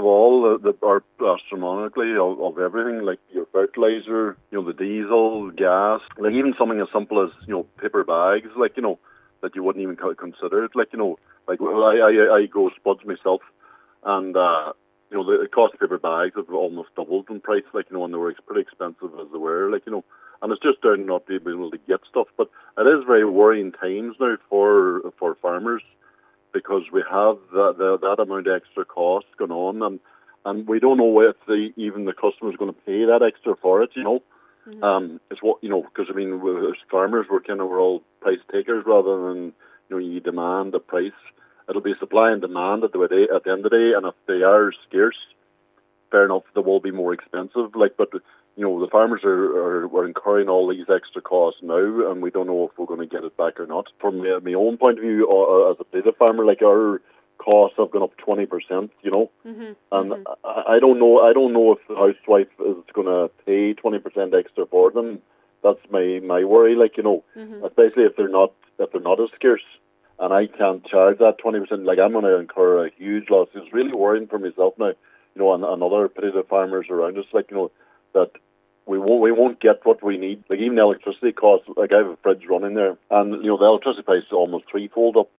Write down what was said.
all are astronomically of everything, like your fertilizer, the diesel, gas, like even something as simple as paper bags, like that you wouldn't even consider it, like like I go spuds myself, and the cost of paper bags have almost doubled in price, like and they were pretty expensive as they were, like and it's just down not being able to get stuff. But it is very worrying times now for farmers, because we have that amount of extra cost going on, and we don't know if even the customer is going to pay that extra for it. It's what because I mean, as farmers, we're all price takers rather than you demand a price. It'll be supply and demand at the end of the day, and if they are scarce, fair enough, they will be more expensive. But the farmers are incurring all these extra costs now, and we don't know if we're going to get it back or not. From my own point of view, as a dairy farmer, like our costs have gone up 20%. And I don't know if the housewife is going to pay 20% extra for them. That's my worry. Especially if they're not as scarce, and I can't charge that 20%. Like I'm going to incur a huge loss. It's really worrying for myself now. And other potato farmers around us, that we won't get what we need. Like even electricity costs, like I have a fridge running there, and the electricity price is almost threefold up